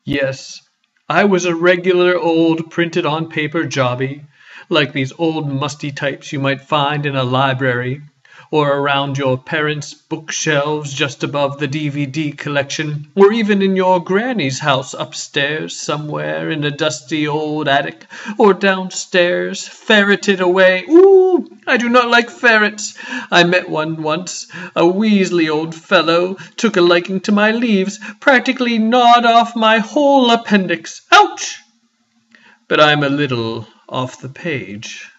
Yes, I was a regular old printed on paper jobby, like these old musty types you might find in a library, or around your parents' bookshelves just above the DVD collection, or even in your granny's house upstairs somewhere in a dusty old attic, or downstairs, ferreted away. Ooh, I do not like ferrets. I met one once, a weaselly old fellow, took a liking to my leaves, practically gnawed off my whole appendix. Ouch! But I'm a little off the page.